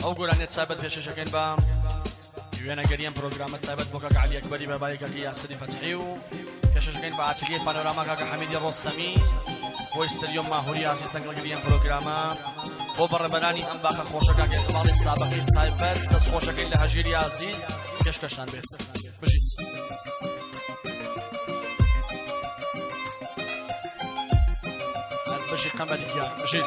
ئەو گۆرانێت تایبەت پێشەشەکەین بە وێنەگەریان پرۆگرامە تایبەت بۆ کاکە عەلی ئەکبەری بەبای کاکە یاسری فەتحی و پێشەشەکەین بە ئاتلیێ پانۆراما کاکە حەمیدی ڕۆستەمی بۆ ئیستریۆم ماهوری ئاسیستەن لەگەریان پرۆگرامە بۆ بەڕێبەرانی ئەم باخە خۆشە کاکە ئێقباڵی سابقەی تایبەت دەستخۆشەکەی لە هەژیری عەزیز پێشکەشتان بێت بژیت بشي قمري يا بشي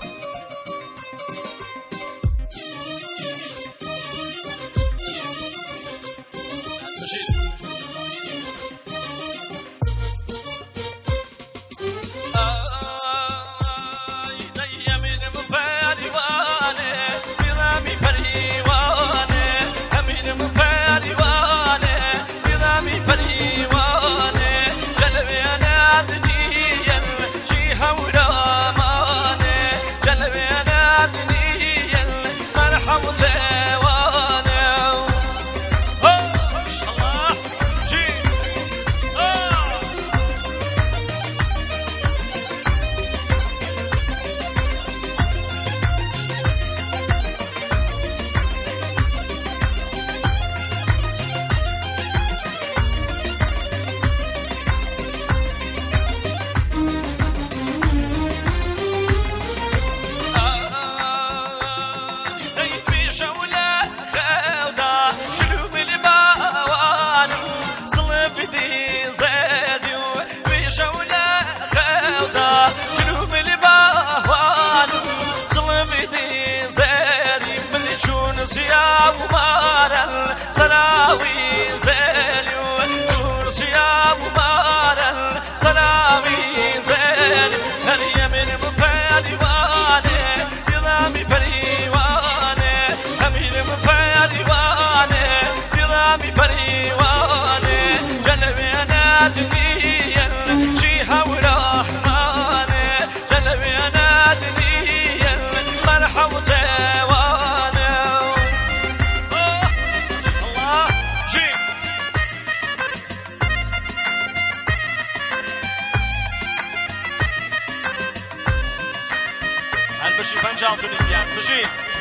بشي فنجان تونسيان بشي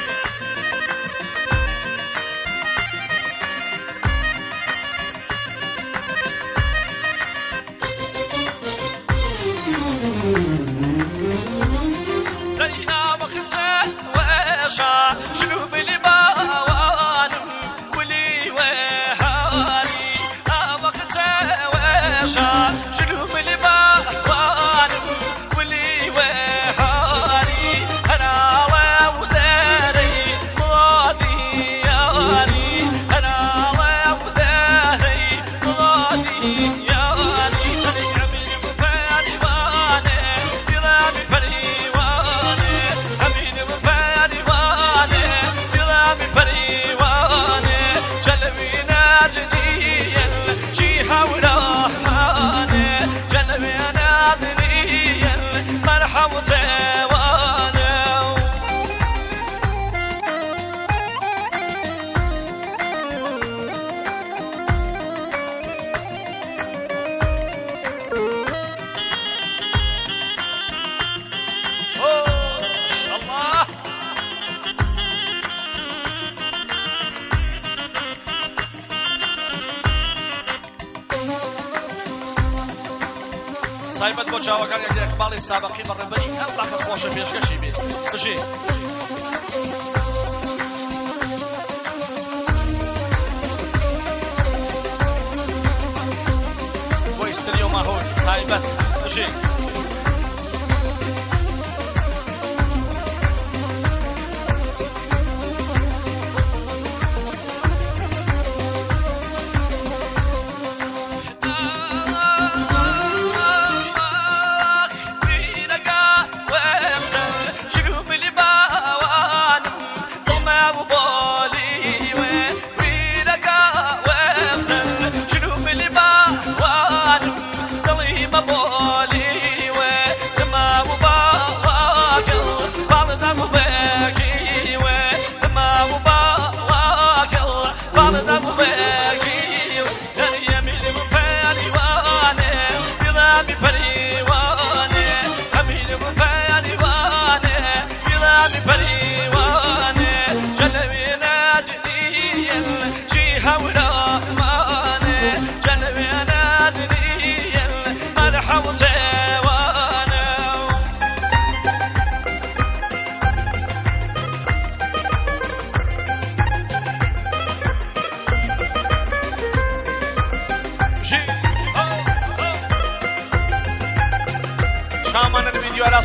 لينا وخمسة واشا شنو بلي باوان ولي وحالي وخمسة واشا شنو بلي باوان ولي وحالي أنا وداري مرادي ياري أنا وداري مرادي ياري خلي عمي مفادي واني برامي فريواني عمي مفادي واني برامي فريواني جلبي ناجني الجيحة والرحماني جلبي ناجني المرحم سایبەت بۆ چاوەکان یەک ئیقباڵی سابقی بەڕێبەری ئەم باخە خۆشە پێشکەشی بێت بژی بۆ ئیستریۆ ماهۆر سایبەت بژی بولي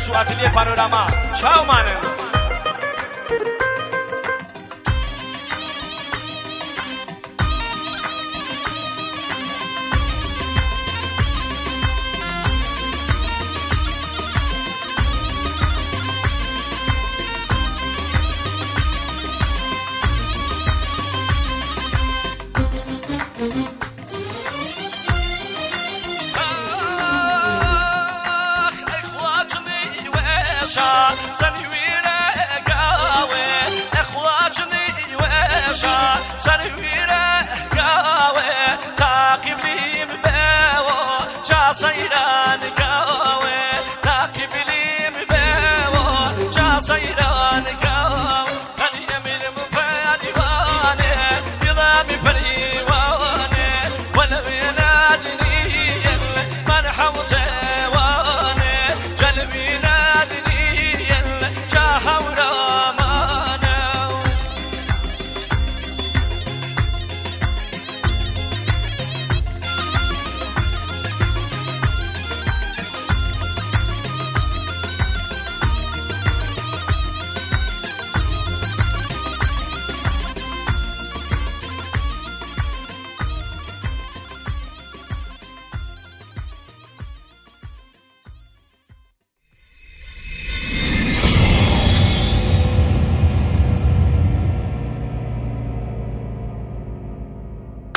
سو اتلیه پانوراما چاو مانن